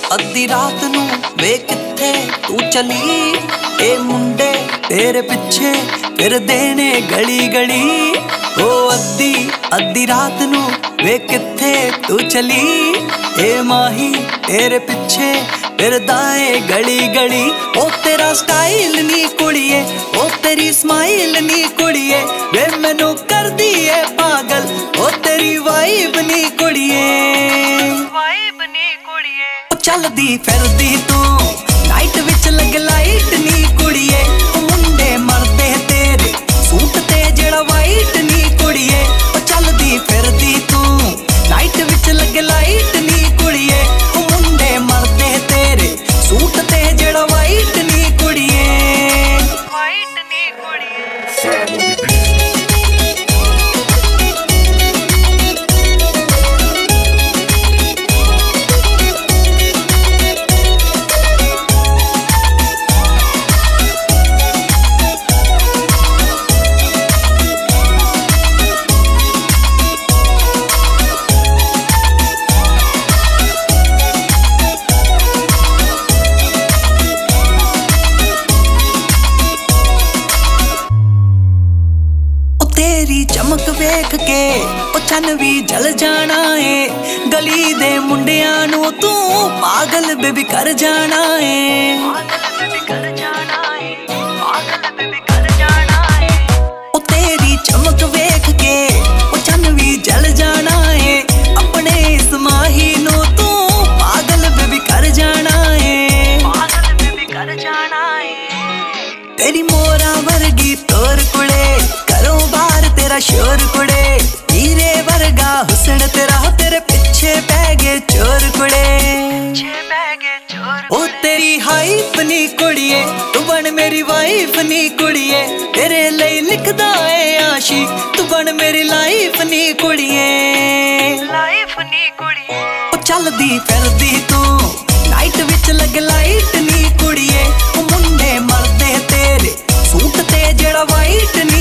अद्धी रात नू वे किथे तू चली। ए मुंडे तेरे पिछे फिरदे ने गली गली। ओ अद्धी रात नू वे किथे तू चली। ए माही तेरे पिछे फिरदा ए गली गली। ओ तेरा स्टाइल नी कुड़िए, ओ तेरी स्माइल नी कुड़िए, वे मैनू कर दी है पागल। ओ तेरी वाइब नी कुड़िए, वाइब नी कुड़िए। ओ चलदी फिरदी तू नाइट विच लग लाइट नी कुड़िए। ओ मुंडे मरदे तेरे सूट ते जेड़ा वाइट नी कुड़िए। ओ चलदी फिरदी तू नाइट विच लग लाइट नी कुड़िए। ओ मुंडे मरदे तेरे सूट ते जेड़ा वाइट नी कुड़िए, वाइट नी कुड़िए। तेरी चमक वेख के ओ चन भी जल जाना है। गली दे मुंडियां नू तू पागल बेबी कर जाना है। पागल बेबी कर जाना है, पागल बेबी कर जाना है। ओ तेरी चमक वेख के ओ चन भी जल जाना है। अपने इस माही नू तू पागल बेबी कर जाना है, पागल बेबी कर जाना है। तेरी मोरा वर्गी तोर कुड़े करो बार तेरा शोर कुड़े। हीरे वर्गा हुस्न तेरा तेरे पिछे पै गए चोर कुड़े। ओ तेरी हाइप नी कुड़िए, तू बन मेरी वाइफ नी कुड़िए। तेरे लिए लिखदा है आशी, तू बन मेरी लाइफ नी कुड़िए, लाइफ नी कुड़िए। ओ चलदी फिरदी तू नाइट विच लग लाइट नी कुड़िए। ओ मुंडे मरदे तेरे सूट ते जेड़ा वाइट नी